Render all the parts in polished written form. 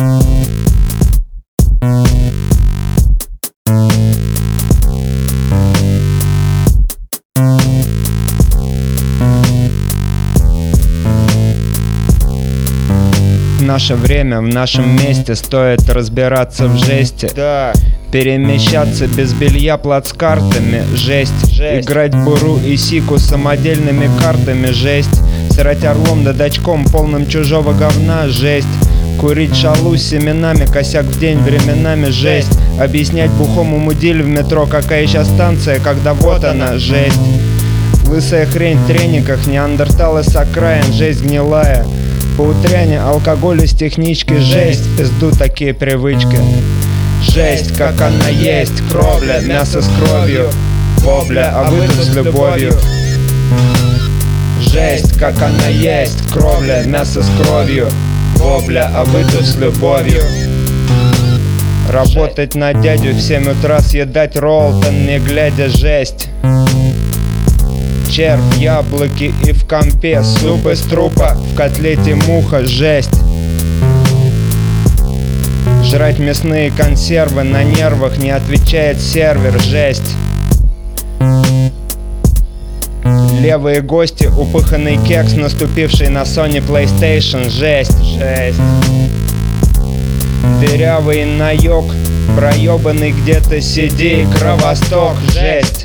В наше время, в нашем месте стоит разбираться в жести. Да. Перемещаться без белья плацкартами, жесть. Играть буру и сику самодельными картами, жесть. Срать орлом да дачком полным чужого говна, жесть. Курить шалу с семенами, косяк в день временами, жесть. Объяснять бухому мудилю в метро, какая сейчас станция, когда вот она, жесть. Лысая хрень в трениках, неандерталы с окраин, жесть гнилая. По утряне алкоголь из технички, жесть. Пизду такие привычки. Жесть, как она есть, кровля, мясо с кровью, вобля, а вы тут с любовью. Жесть, как она есть, кровля, мясо с кровью, вобля, а вы тут с любовью. Работать на дядю в 7 утра, съедать Роллтон, не глядя, жесть. Червь, яблоки и в компе, суп из трупа, в котлете муха, жесть. Жрать мясные консервы, на нервах не отвечает сервер, жесть. Левые гости, упыханный кекс, наступивший на Sony PlayStation, жесть, жесть. Дырявый наёк, проёбанный где-то сиди, кровосток, жесть.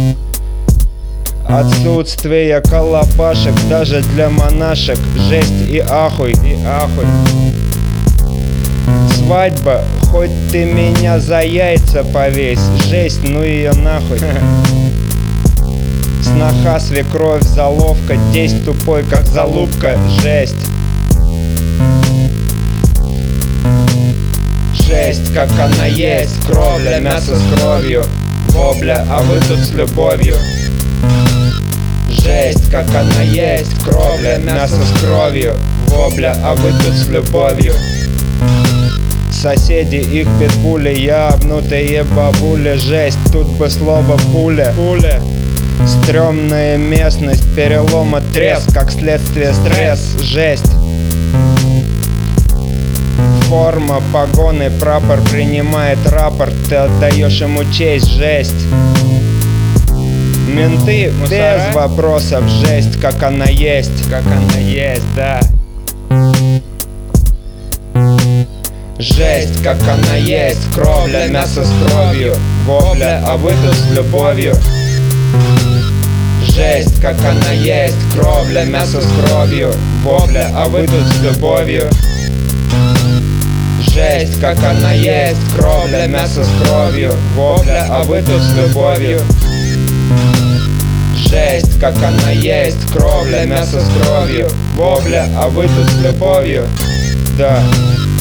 Отсутствие колобашек даже для монашек, жесть и ахуй, и ахуй. Свадьба, хоть ты меня за яйца повесь, жесть, ну ее нахуй. Сноха, свекровь, заловка, тесть тупой, как залупка, жесть. Жесть, как она есть, кровля, мясо с кровью, вобля, а вы тут с любовью. Жесть, как она есть, кровля, мясо с кровью, вобля, а вы тут с любовью. Соседи, их питбули, ябнутые бабули, жесть, тут бы слово пуля. Стрёмная местность, перелома, треск, как следствие стресс, жесть. Форма, погоны, прапор принимает рапорт, ты отдаешь ему честь, жесть. Менты без вопросов, жесть, как она есть, да. Жесть, как она есть, кровля, мясо с кровью, вобля, а вы тут с любовью. Жесть, как она есть, кровля, мясо с кровью, вобля, а вы тут с любовью. Жесть, как она есть, кровля, мясо с кровью, вобля, а вы тут с любовью. Жесть, как она есть, кровля, мясо с кровью, вобля, а вы тут с любовью, да.